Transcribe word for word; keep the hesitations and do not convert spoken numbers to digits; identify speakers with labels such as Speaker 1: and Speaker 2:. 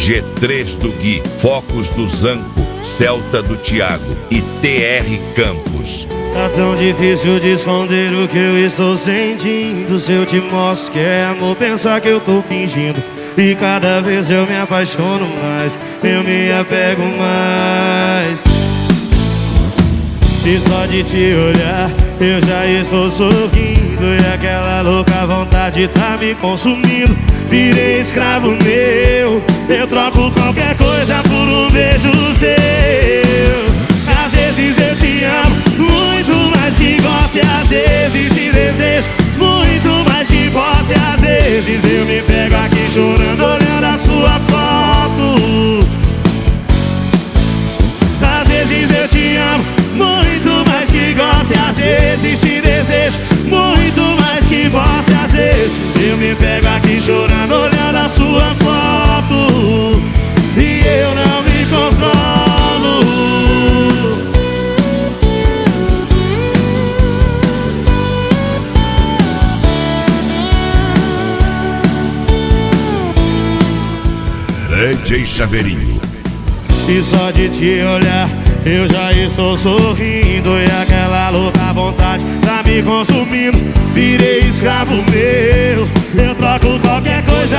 Speaker 1: G três do Gui, Focus do Zanco, Celta do Thiago e T R Campos.
Speaker 2: Tá tão difícil de esconder o que eu estou sentindo. Se eu te mostro que é amor, pensar que eu tô fingindo. E cada vez eu me apaixono mais, eu me apego mais. E só de te olhar eu já estou sorrindo. E aquela louca vontade tá me consumindo. Virei escravo meu, eu troco qualquer coisa por um beijo seu. Às vezes eu te amo muito mais que gosto, e às vezes te desejo muito mais que posso. E às vezes eu me pego aqui chorando olhando a sua foto. Às vezes eu te amo muito mais que gosto, e às vezes te desejo muito mais que posso. E às vezes eu me pego aqui chorando olhando a sua foto, e eu não me controlo.
Speaker 1: D J Chaveirinho.
Speaker 2: E só de te olhar eu já estou sorrindo. E aquela louca vontade tá me consumindo. Virei escravo meu, eu troco qualquer coisa